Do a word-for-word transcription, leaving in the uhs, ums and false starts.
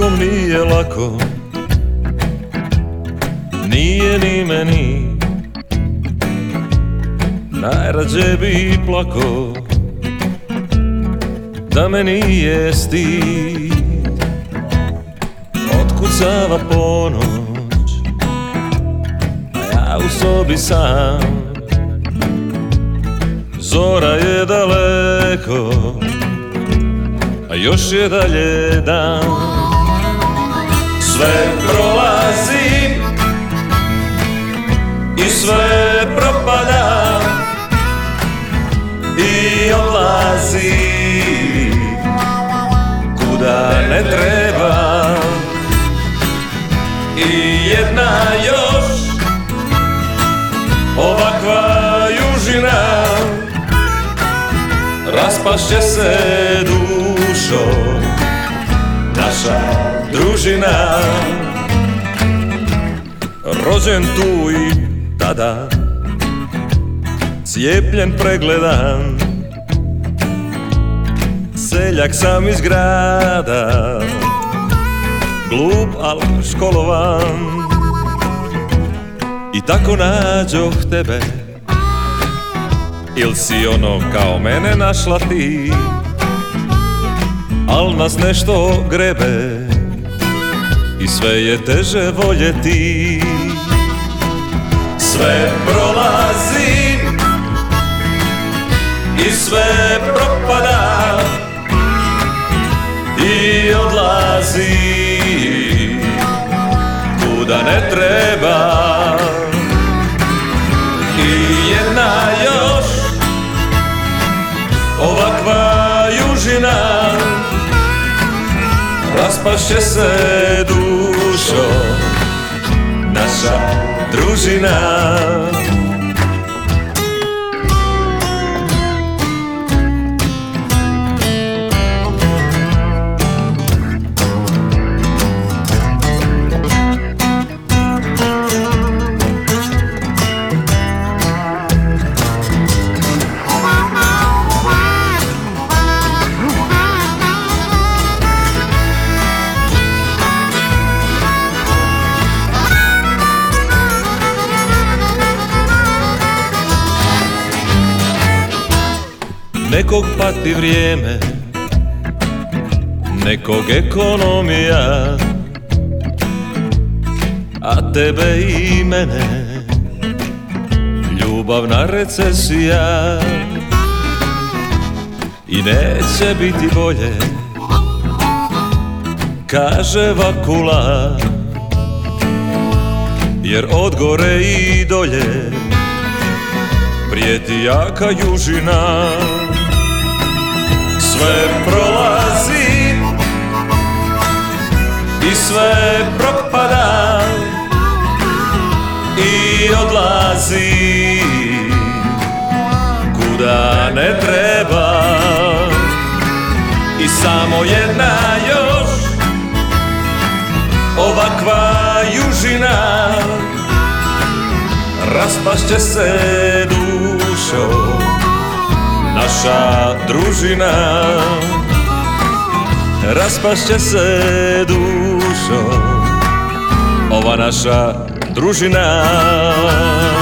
nikom nije lako, nije ni meni. Najrađe bi plako da me nije stid. Otkucava ponoć, a ja u sobi sam. Zora je daleko, a još je dalje dan. Sve prolazi i sve propada i odlazi kuda ne treba. I jedna još ovakva južina, raspašće se dušo naša družina. Rođen tu i tada, cijepljen pregledan, seljak sam iz grada, glup al školovan. I tako nađoh tebe, il si ono kao mene našla ti, al nas nešto grebe i sve je teže voljeti. Sve prolazi i sve propada i odlazi kuda ne treba. I jedna još ovakva južina, raspašće se dušo naša družina. Nekog pati vrijeme, nekog ekonomija, a tebe i mene ljubavna recesija. I neće biti bolje, kaže Vakula, jer od gore i dolje prijeti jaka južina. Sve prolazi i sve propada i odlazi kuda ne treba. I samo jedna još ovakva južina, raspašće se dušo naša družina. Raspašće se dušo ova naša družina.